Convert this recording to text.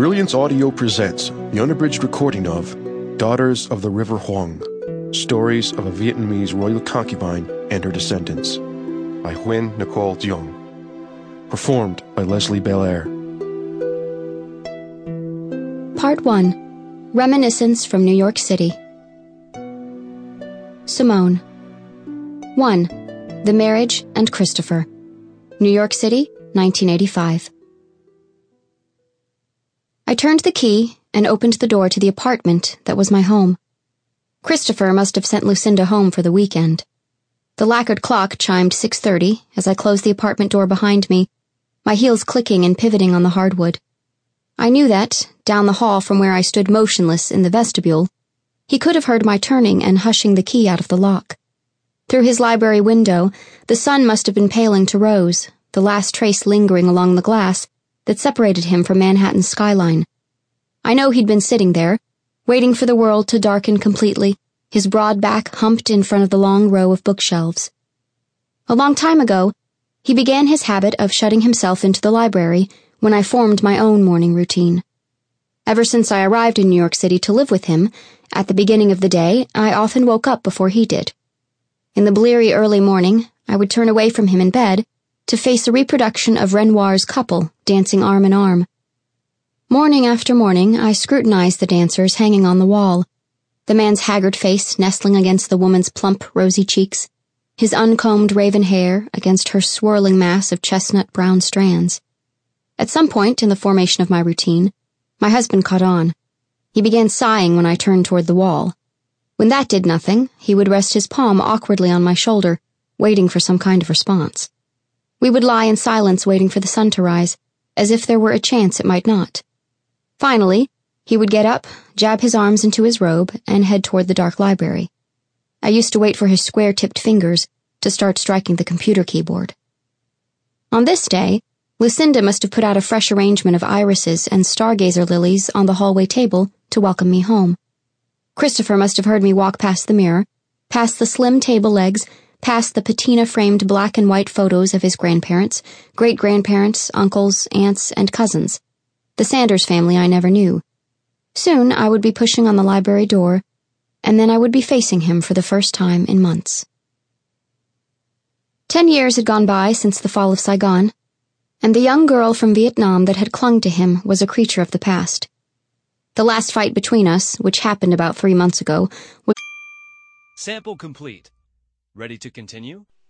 Brilliance Audio presents the unabridged recording of Daughters of the River Hoang, Stories of a Vietnamese Royal Concubine and Her Descendants, by Huynh Nicole Duong. Performed by Leslie Belair. Part 1. Reminiscence from New York City. Simone. 1. The Marriage and Christopher. New York City, 1985. I turned the key and opened the door to the apartment that was my home. Christopher must have sent Lucinda home for the weekend. The lacquered clock chimed 6:30 as I closed the apartment door behind me, my heels clicking and pivoting on the hardwood. I knew that, down the hall from where I stood motionless in the vestibule, he could have heard my turning and hushing the key out of the lock. Through his library window, the sun must have been paling to rose, the last trace lingering along the glass that separated him from Manhattan's skyline. I know he'd been sitting there, waiting for the world to darken completely, his broad back humped in front of the long row of bookshelves. A long time ago, he began his habit of shutting himself into the library when I formed my own morning routine. Ever since I arrived in New York City to live with him, at the beginning of the day, I often woke up before he did. In the bleary early morning, I would turn away from him in bed to face a reproduction of Renoir's couple dancing arm in arm. Morning after morning, I scrutinized the dancers hanging on the wall, the man's haggard face nestling against the woman's plump, rosy cheeks, his uncombed raven hair against her swirling mass of chestnut-brown strands. At some point in the formation of my routine, my husband caught on. He began sighing when I turned toward the wall. When that did nothing, he would rest his palm awkwardly on my shoulder, waiting for some kind of response. We would lie in silence waiting for the sun to rise, as if there were a chance it might not. Finally, he would get up, jab his arms into his robe, and head toward the dark library. I used to wait for his square-tipped fingers to start striking the computer keyboard. On this day, Lucinda must have put out a fresh arrangement of irises and stargazer lilies on the hallway table to welcome me home. Christopher must have heard me walk past the mirror, past the slim table legs, past the patina-framed black and white photos of his grandparents, great-grandparents, uncles, aunts, and cousins. The Sanders family I never knew. Soon I would be pushing on the library door, and then I would be facing him for the first time in months. 10 years had gone by since the fall of Saigon, and the young girl from Vietnam that had clung to him was a creature of the past. The last fight between us, which happened about 3 months ago, was... Sample complete. Ready to continue?